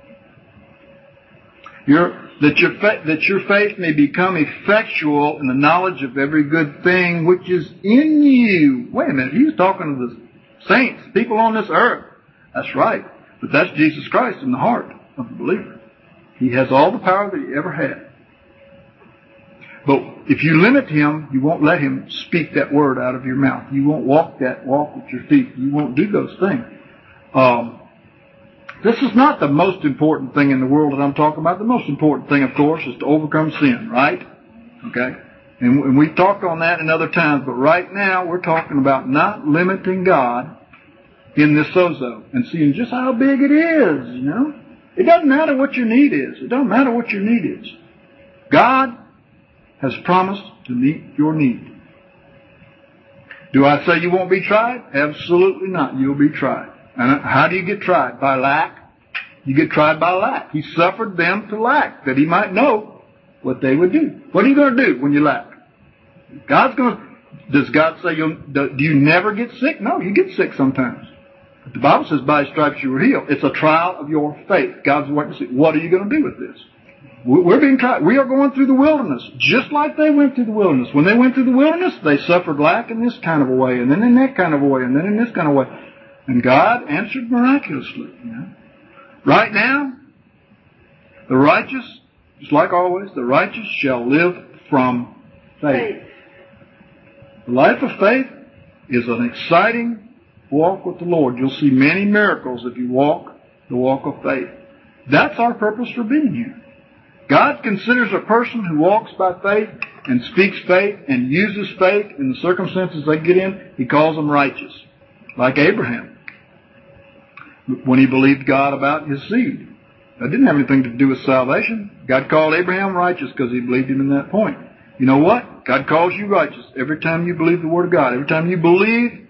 That your faith may become effectual in the knowledge of every good thing which is in you. Wait a minute, he was talking to the saints, people on this earth. That's right. But that's Jesus Christ in the heart of the believer. He has all the power that he ever had. But if you limit him, you won't let him speak that word out of your mouth. You won't walk with your feet. You won't do those things. This is not the most important thing in the world that I'm talking about. The most important thing, of course, is to overcome sin, right? Okay? And we've talked on that in other times, but right now we're talking about not limiting God in this sozo and seeing just how big it is, you know? It doesn't matter what your need is. It doesn't matter what your need is. God has promised to meet your need. Do I say you won't be tried? Absolutely not. You'll be tried. And how do you get tried? By lack. You get tried by lack. He suffered them to lack, that he might know what they would do. What are you going to do when you lack? Does God say do you never get sick? No, you get sick sometimes. But the Bible says by his stripes you were healed. It's a trial of your faith. God's wanting to see, what are you going to do with this? We're being tried. We are going through the wilderness, just like they went through the wilderness. When they went through the wilderness, they suffered lack in this kind of a way, and then in that kind of a way, and then in this kind of way. And God answered miraculously. You know? Right now, the righteous, just like always, the righteous shall live from faith. The life of faith is an exciting walk with the Lord. You'll see many miracles if you walk the walk of faith. That's our purpose for being here. God considers a person who walks by faith and speaks faith and uses faith in the circumstances they get in, he calls them righteous. Like Abraham, when he believed God about his seed. That didn't have anything to do with salvation. God called Abraham righteous because he believed him in that point. You know what? God calls you righteous every time you believe the Word of God. Every time you believe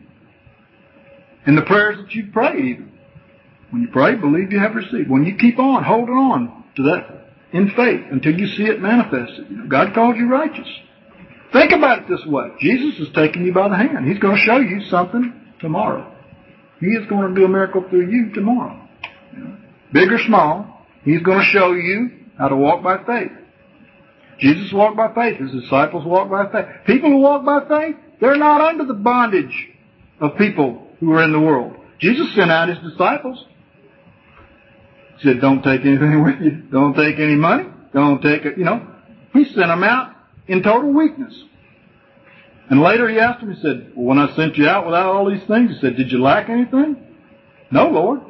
in the prayers that you pray even. When you pray, believe you have received. When you keep on holding on to that in faith until you see it manifested. You know, God calls you righteous. Think about it this way. Jesus is taking you by the hand. He's going to show you something tomorrow. He is going to do a miracle through you tomorrow. You know, big or small, he's going to show you how to walk by faith. Jesus walked by faith. His disciples walked by faith. People who walk by faith, they're not under the bondage of people who are in the world. Jesus sent out his disciples. He said, don't take anything with you. Don't take any money. Don't take it, He sent them out in total weakness. And later he asked them, he said, well, when I sent you out without all these things, he said, did you lack anything? No, Lord.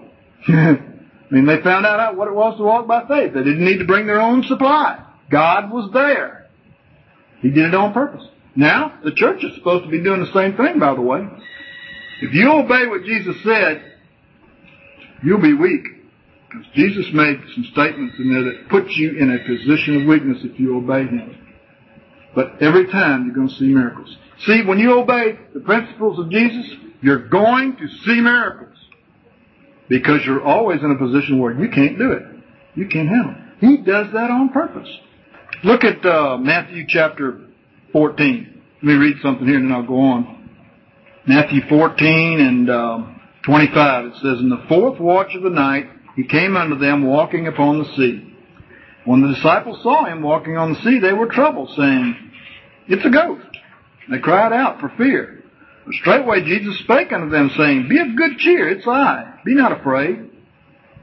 They found out what it was to walk by faith. They didn't need to bring their own supply. God was there. He did it on purpose. Now, the church is supposed to be doing the same thing, by the way. If you obey what Jesus said, you'll be weak. Because Jesus made some statements in there that put you in a position of weakness if you obey him. But every time you're going to see miracles. See, when you obey the principles of Jesus, you're going to see miracles. Because you're always in a position where you can't do it. You can't handle it. He does that on purpose. Look at Matthew chapter 14. Let me read something here and then I'll go on. Matthew 14 and 25. It says, in the fourth watch of the night, he came unto them walking upon the sea. When the disciples saw him walking on the sea, they were troubled, saying, it's a ghost. They cried out for fear. But straightway Jesus spake unto them, saying, be of good cheer, it's I. Be not afraid.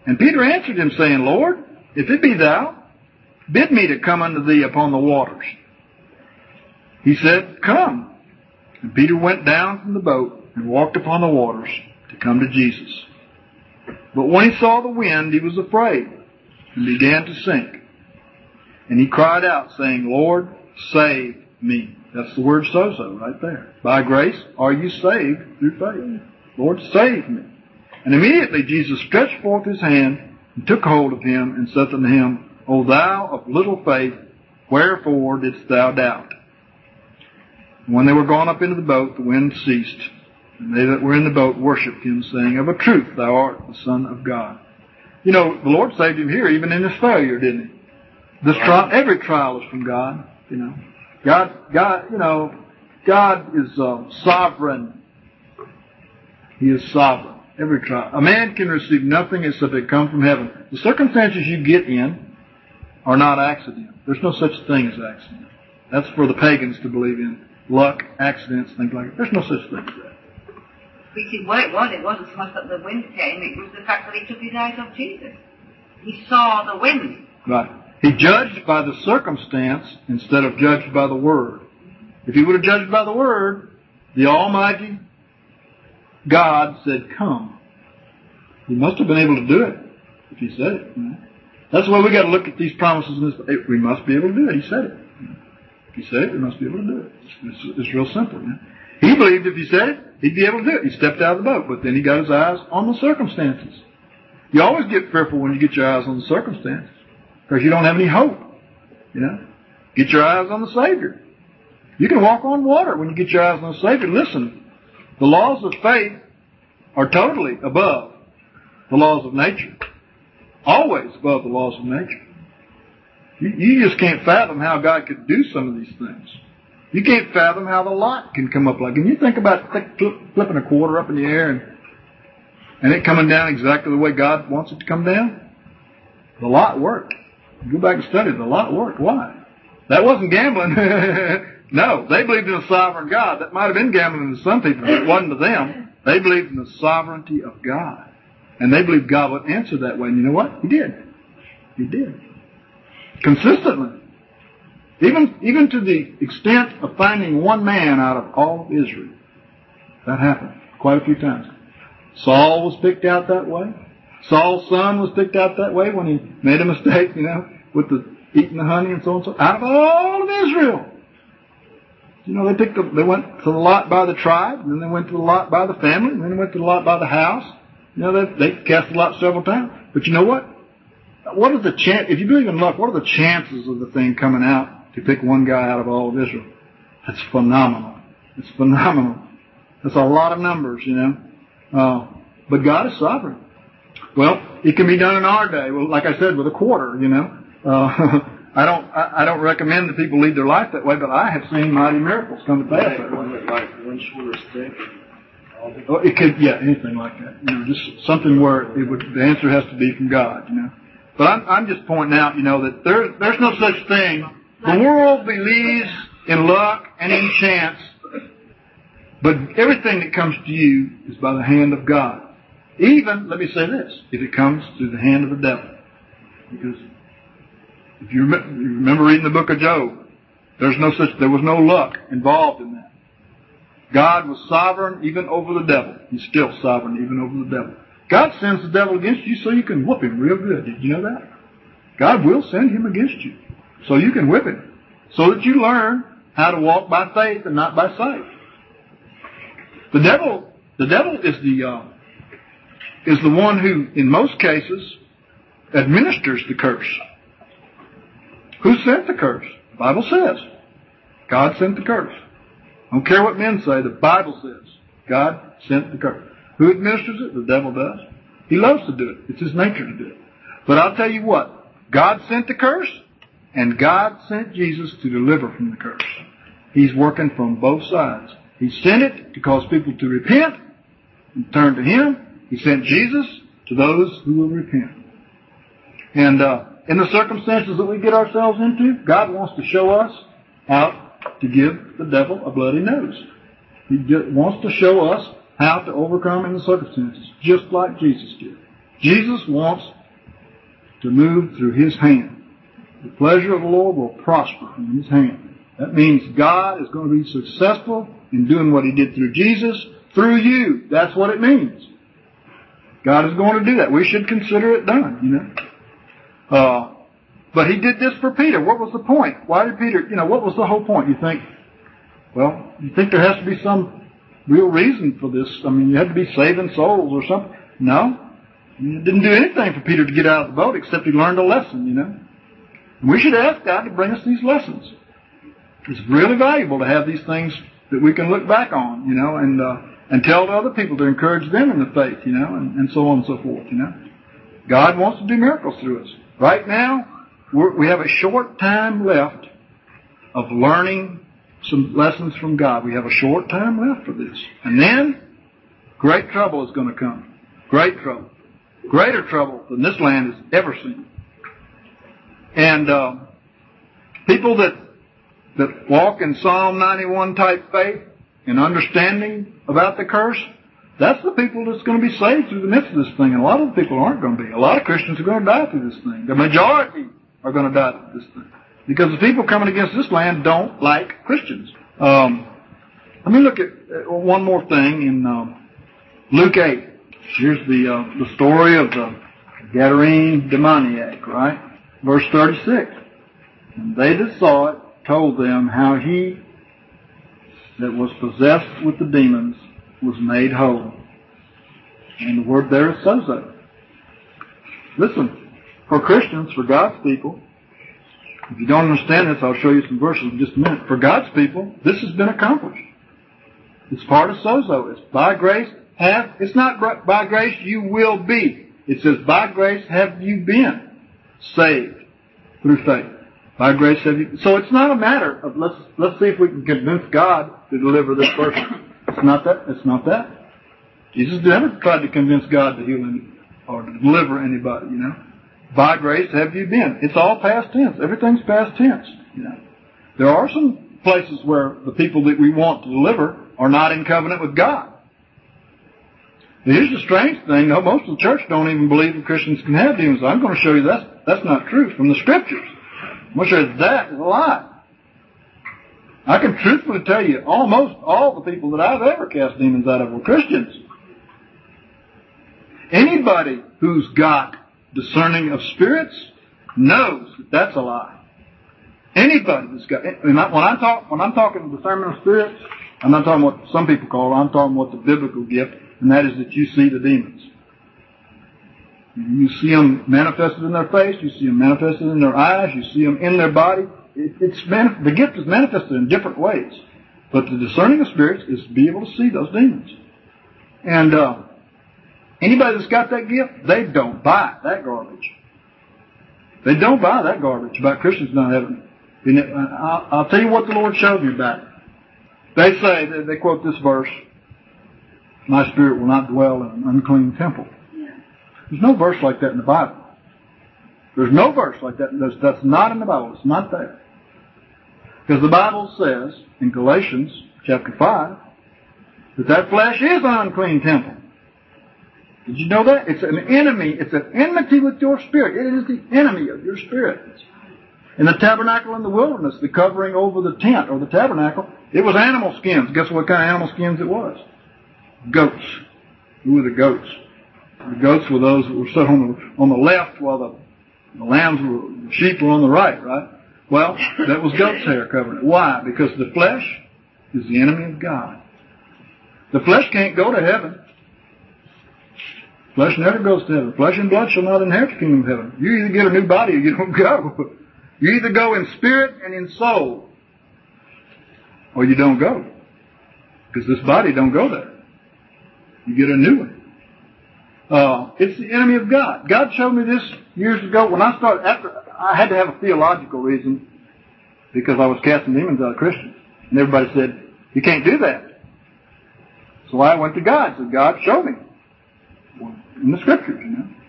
And Peter answered him, saying, Lord, if it be thou, bid me to come unto thee upon the waters. He said, Come. And Peter went down from the boat and walked upon the waters to come to Jesus. But when he saw the wind, he was afraid and began to sink. And he cried out, saying, Lord, save me. That's the word sozo right there. By grace are you saved through faith. Lord, save me. And immediately Jesus stretched forth his hand and took hold of him and said unto him, O thou of little faith, wherefore didst thou doubt? And when they were gone up into the boat, the wind ceased. And they that were in the boat worshipped him, saying, Of a truth thou art the Son of God. You know, the Lord saved him here, even in his failure, didn't he? This trial, every trial is from God. You know, God is sovereign. He is sovereign. Every trial. A man can receive nothing except they come from heaven. The circumstances you get in are not accident. There's no such thing as accident. That's for the pagans to believe in. Luck, accidents, things like that. There's no such thing as that. You see, what it wasn't so much that the wind came, it was the fact that he took his eyes off Jesus. He saw the wind. Right. He judged by the circumstance instead of judged by the Word. If he would have judged by the Word, the Almighty God said, Come. He must have been able to do it if he said it. You know? That's why we got to look at these promises in this. We must be able to do it. He said it. If he said it, we must be able to do it. It's real simple. You know? He believed if he said it, he'd be able to do it. He stepped out of the boat, but then he got his eyes on the circumstances. You always get fearful when you get your eyes on the circumstances because you don't have any hope. You know, get your eyes on the Savior. You can walk on water when you get your eyes on the Savior. Listen, the laws of faith are totally above the laws of nature. Always above the laws of nature. You just can't fathom how God could do some of these things. You can't fathom how the lot can come up like. And you think about flipping a quarter up in the air and it coming down exactly the way God wants it to come down. The lot worked. Go back and study. The lot worked. Why? That wasn't gambling. No, they believed in a sovereign God. That might have been gambling to some people, but it wasn't to them. They believed in the sovereignty of God. And they believed God would answer that way. And you know what? He did. He did. Consistently. Even to the extent of finding one man out of all of Israel. That happened quite a few times. Saul was picked out that way. Saul's son was picked out that way when he made a mistake, you know, with the eating the honey and so on and so on. Out of all of Israel. You know, they went to the lot by the tribe, and then they went to the lot by the family, and then they went to the lot by the house. You know, they cast the lot several times. But you know what? What are the if you believe in luck, what are the chances of the thing coming out to pick one guy out of all of Israel? That's phenomenal. It's phenomenal. That's a lot of numbers, you know. But God is sovereign. Well, it can be done in our day. Well, like I said, with a quarter, you know. I don't recommend that people lead their life that way, but I have seen mighty miracles come to pass that way. Like one shorter stick. Oh, it could, yeah, anything like that. You know, just something where the answer has to be from God, you know. But I'm just pointing out, you know, that there's no such thing. The world believes in luck and in chance, but everything that comes to you is by the hand of God. Even, let me say this, if it comes through the hand of the devil. Because if you remember reading the book of Job, there was no luck involved in that. God was sovereign even over the devil. He's still sovereign even over the devil. God sends the devil against you so you can whoop him real good. Did you know that? God will send him against you so you can whip him. So that you learn how to walk by faith and not by sight. The devil is the one who, in most cases, administers the curse. Who sent the curse? The Bible says. God sent the curse. I don't care what men say, the Bible says. God sent the curse. Who administers it? The devil does. He loves to do it. It's his nature to do it. But I'll tell you what. God sent the curse, and God sent Jesus to deliver from the curse. He's working from both sides. He sent it to cause people to repent and turn to Him. He sent Jesus to those who will repent. And in the circumstances that we get ourselves into, God wants to show us how to give the devil a bloody nose. He wants to show us how to overcome in the circumstances, just like Jesus did. Jesus wants to move through His hand. The pleasure of the Lord will prosper in His hand. That means God is going to be successful in doing what He did through Jesus, through you. That's what it means. God is going to do that. We should consider it done, you know. But He did this for Peter. What was the point? Why did Peter, what was the whole point? You think there has to be some real reason for this? I mean, you had to be saving souls or something. No. It didn't do anything for Peter to get out of the boat except he learned a lesson, And we should ask God to bring us these lessons. It's really valuable to have these things that we can look back on, and tell to other people to encourage them in the faith, and so on and so forth, God wants to do miracles through us. Right now, we have a short time left of learning some lessons from God. We have a short time left for this. And then, great trouble is going to come. Great trouble. Greater trouble than this land has ever seen. And people that walk in Psalm 91 type faith and understanding about the curse, that's the people that's going to be saved through the midst of this thing. And a lot of the people aren't going to be. A lot of Christians are going to die through this thing. The majority are going to die through this thing. Because the people coming against this land don't like Christians. Let me look at one more thing in Luke 8. Here's the story of the Gadarene demoniac, right? Verse 36. And they that saw it told them how he that was possessed with the demons was made whole. And the word there is sozo. Listen, for Christians, for God's people, if you don't understand this, I'll show you some verses in just a minute. For God's people, this has been accomplished. It's part of sozo. It's by grace it's not by grace you will be. It says by grace have you been saved through faith. By grace have you. So it's not a matter of let's see if we can convince God to deliver this person. It's not that. It's not that. Jesus never tried to convince God to heal him or to deliver anybody, By grace have you been. It's all past tense. Everything's past tense, There are some places where the people that we want to deliver are not in covenant with God. Here's the strange thing, though. Most of the church don't even believe that Christians can have demons. I'm going to show you that's not true from the Scriptures. I'm going to show you that is a lie. I can truthfully tell you almost all the people that I've ever cast demons out of were Christians. Anybody who's got discerning of spirits knows that that's a lie. Anybody that's got, when I'm talking discernment of spirits, I'm not talking what some people call it. I'm talking what the biblical gift, and that is that you see the demons. You see them manifested in their face. You see them manifested in their eyes. You see them in their body. The gift is manifested in different ways. But the discerning of spirits is to be able to see those demons. And anybody that's got that gift, they don't buy that garbage. They don't buy that garbage about Christians not having it. I'll tell you what the Lord showed me about it. They say, they quote this verse, my spirit will not dwell in an unclean temple. There's no verse like that in the Bible. There's no verse like that. That's not in the Bible. It's not there. Because the Bible says in Galatians chapter 5 that flesh is an unclean temple. Did you know that? It's an enemy. It's an enmity with your spirit. It is the enemy of your spirit. In the tabernacle in the wilderness, the covering over the tent or the tabernacle, it was animal skins. Guess what kind of animal skins it was? Goats. Who were the goats? The goats were those that were set on the left while the the sheep were on the right, right? Well, that was goat's hair covering it. Why? Because the flesh is the enemy of God. The flesh can't go to heaven. Flesh never goes to heaven. Flesh and blood shall not inherit the kingdom of heaven. You either get a new body or you don't go. You either go in spirit and in soul, or you don't go. Because this body don't go there. You get a new one. It's the enemy of God. God showed me this years ago when I started, I had to have a theological reason because I was casting demons out of Christians. And everybody said, you can't do that. So I went to God and said, God, show me. In the Scriptures,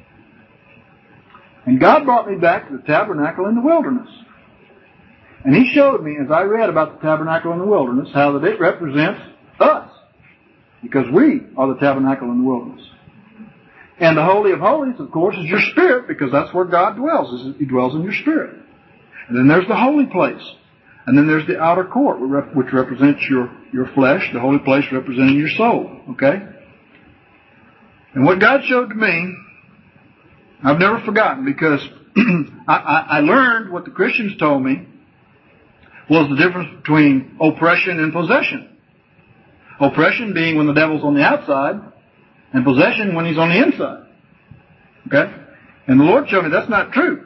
And God brought me back to the tabernacle in the wilderness. And He showed me, as I read about the tabernacle in the wilderness, how that it represents us. Because we are the tabernacle in the wilderness. And the Holy of Holies, of course, is your spirit, because that's where God dwells. He dwells in your spirit. And then there's the holy place. And then there's the outer court, which represents your flesh, the holy place representing your soul. Okay? And what God showed to me, I've never forgotten, because I learned what the Christians told me was the difference between oppression and possession. Oppression being when the devil's on the outside, and possession when he's on the inside. Okay? And the Lord showed me that's not true.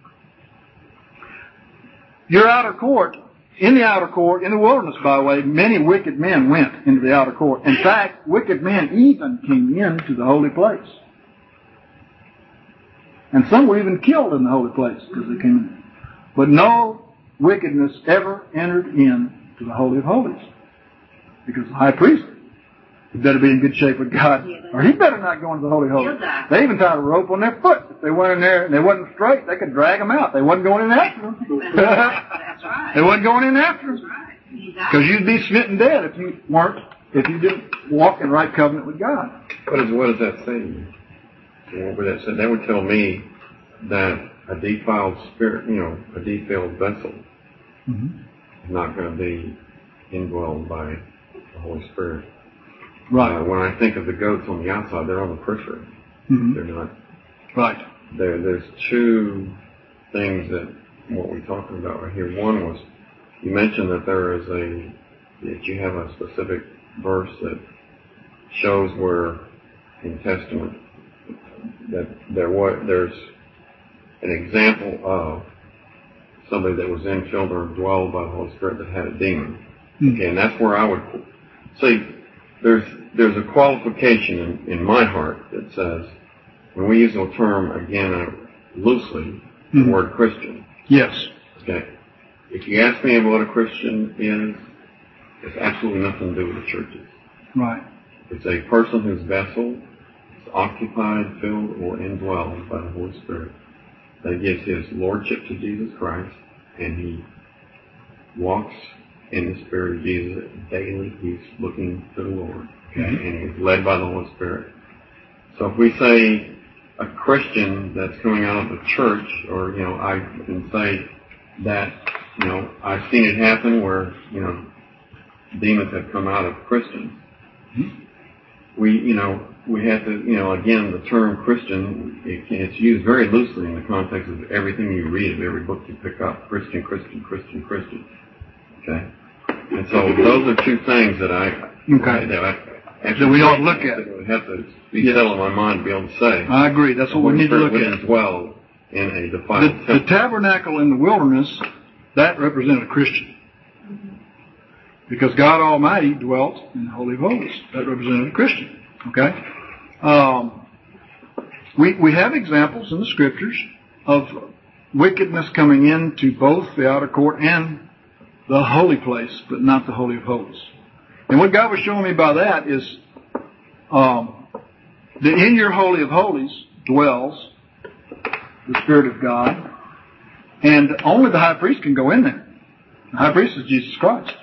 Your outer court, in the outer court, in the wilderness, by the way, many wicked men went into the outer court. In fact, wicked men even came into the holy place. And some were even killed in the holy place because they came in. But no wickedness ever entered into the Holy of Holies. Because the high priest, he better be in good shape with God, or he better not go into the Holy of Holies. They even tied a rope on their foot. If they went in there and they wasn't straight, they could drag them out. They wasn't going in after them. That's right. They wasn't going in after them. That's right. Because you'd be smitten dead if you didn't walk in right covenant with God. What does that say? What would that say? That would tell me that a defiled spirit, a defiled vessel, is not going to be indwelled by the Holy Spirit. Right. When I think of the goats on the outside, they're on the periphery. They're not. Right. There's two things that what we're talking about right here. One was you mentioned that that you have a specific verse that shows where in the Testament that there's an example of somebody that was infilled or indwelled by the Holy Spirit that had a demon. Okay, and that's where I would say there's a qualification in my heart that says, when we use the term again loosely, the word Christian. Yes. Okay. If you ask me what a Christian is, it's absolutely nothing to do with the churches. Right. It's a person whose vessel is occupied, filled, or indwelled by the Holy Spirit that gives his lordship to Jesus Christ, and he walks in the Spirit of Jesus daily. He's looking to the Lord, and he's led by the Holy Spirit. So if we say a Christian that's coming out of the church, or I can say that I've seen it happen where demons have come out of Christians. We have to, again, the term Christian, it's used very loosely in the context of everything you read, of every book you pick up. Christian. Okay? And so those are two things that we don't look at. That would have to be settled in my mind to be able to say. I agree. That's what we need to look at. Dwell in a defiled temple. The tabernacle in the wilderness, that represented a Christian. Because God Almighty dwelt in the Holy of Holies. That represented a Christian. Okay? We have examples in the Scriptures of wickedness coming into both the outer court and the holy place, but not the Holy of Holies. And what God was showing me by that is that in your Holy of Holies dwells the Spirit of God, and only the high priest can go in there. The high priest is Jesus Christ.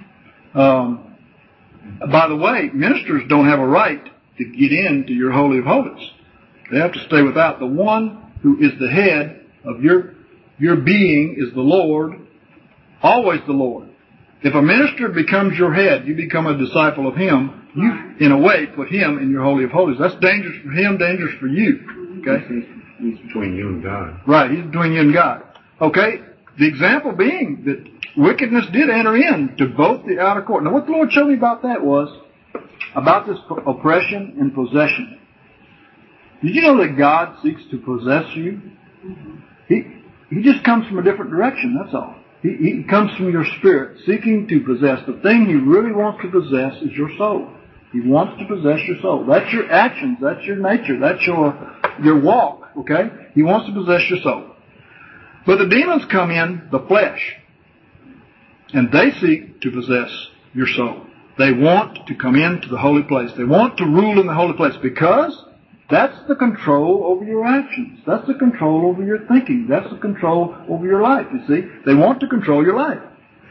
By the way, ministers don't have a right to get into your Holy of Holies. They have to stay without. The one who is the head of your being is the Lord, always the Lord. If a minister becomes your head, you become a disciple of him, you, in a way, put him in your Holy of Holies. That's dangerous for him, dangerous for you. Okay? He's between you and God. Right, he's between you and God. Okay? The example being that wickedness did enter into both the outer court. Now, what the Lord showed me about that was about this oppression and possession. Did you know that God seeks to possess you? He just comes from a different direction, that's all. He comes from your spirit, seeking to possess. The thing he really wants to possess is your soul. He wants to possess your soul. That's your actions. That's your nature. That's your walk. Okay? He wants to possess your soul. But the demons come in the flesh, and they seek to possess your soul. They want to come into the holy place. They want to rule in the holy place because that's the control over your actions. That's the control over your thinking. That's the control over your life, you see. They want to control your life.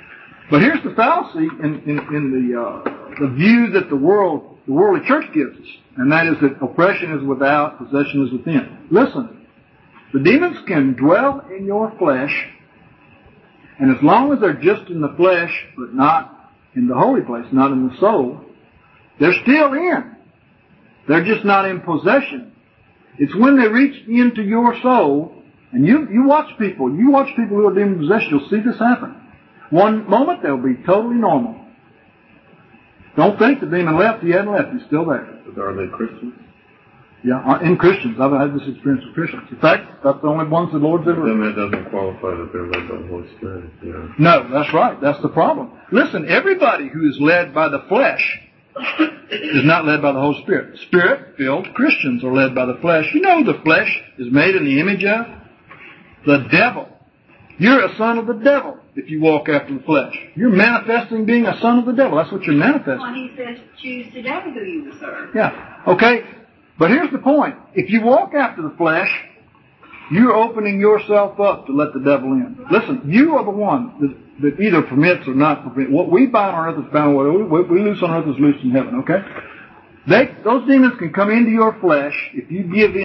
But here's the fallacy in the view that the worldly church gives us, and that is that oppression is without, possession is within. Listen, the demons can dwell in your flesh, and as long as they're just in the flesh, but not in the holy place, not in the soul, they're still in. They're just not in possession. It's when they reach into your soul, and you watch people who are demon possessed, you'll see this happen. One moment they'll be totally normal. Don't think the demon left, he hadn't left, he's still there. But are they Christians? Yeah, in Christians. I've had this experience with Christians. In fact, that's the only ones the Lord's ever... Then that doesn't qualify that they're led by the Holy Spirit. Yeah. No, that's right. That's the problem. Listen, everybody who is led by the flesh is not led by the Holy Spirit. Spirit-filled Christians are led by the flesh. You know who the flesh is made in the image of? The devil. You're a son of the devil if you walk after the flesh. You're manifesting being a son of the devil. That's what you're manifesting. Well, he says, choose today who you will serve. Yeah. Okay. But here's the point. If you walk after the flesh, you're opening yourself up to let the devil in. Listen, you are the one that either permits or not permits. What we bind on earth is bound. What we loose on earth is loosed in heaven. Okay? Those demons can come into your flesh if you give in.